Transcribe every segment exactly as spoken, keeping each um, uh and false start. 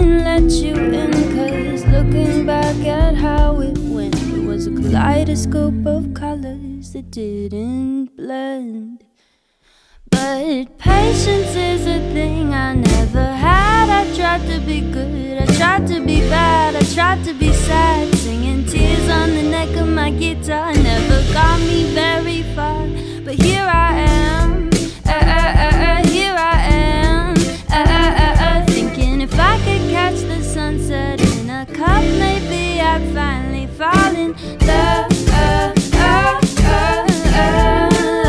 didn't let you in, cause looking back at how it went, it was a kaleidoscope of colors that didn't blend. But patience is a thing I never had. I tried to be good, I tried to be bad, I tried to be sad. Singing tears on the neck of my guitar never got me very far. But here I am, uh, uh, uh, uh, here I am, uh, uh, uh, uh, thinking if I could catch the sunset in a cup, maybe I'd finally fall in love. uh, uh, uh, uh.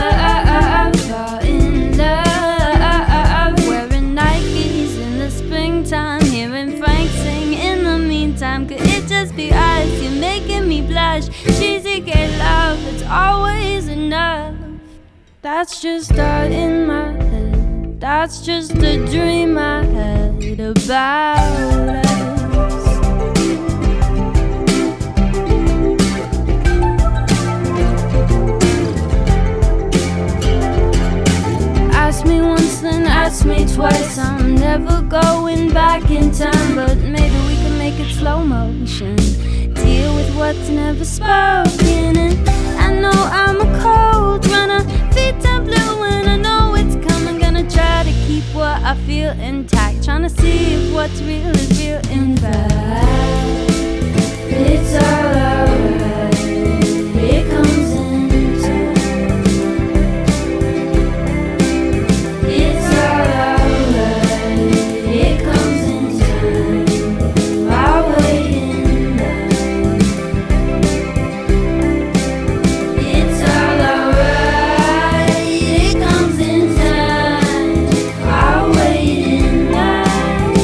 Could it just be us? You're making me blush. Cheesy gay love, it's always enough. That's just all in my head. That's just a dream I had about us. Ask me once, then ask me twice. I'm never going back in time, but maybe we can make it slow motion. Deal with what's never spoken. And I know I'm a cold runner, feet are blue and I know it's coming. Gonna try to keep what I feel intact, trying to see if what's real is real in fact. It's all alright, it comes in time. It's all alright, it comes in time. I'll wait in line. It's all alright, it comes in time. I'll wait in line.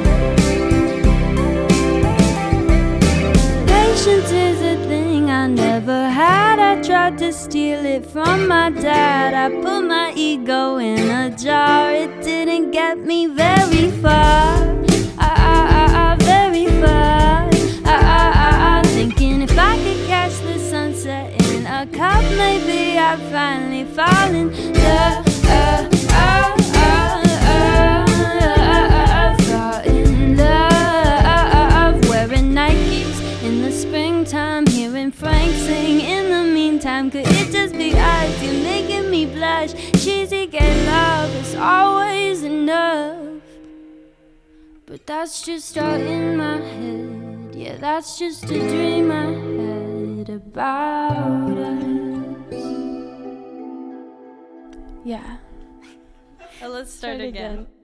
Patience is a thing I never had. I tried to steal it from my dad. I put my ego in a jar. It didn't get me very far. Ah, ah, ah, ah, very far. Ah, ah, ah, ah, thinking if I could catch the sunset in a cup, maybe I'd finally fall in love. Ah, ah, ah, ah, ah, fall in love. Wearing Nikes in the springtime, hearing Frank sing in the meantime. Could it just be us? You're making me blush. Cheesy gay love is always enough. But that's just all in my head. Yeah, that's just a dream I had about us. Yeah. Oh, let's start, Start again. again.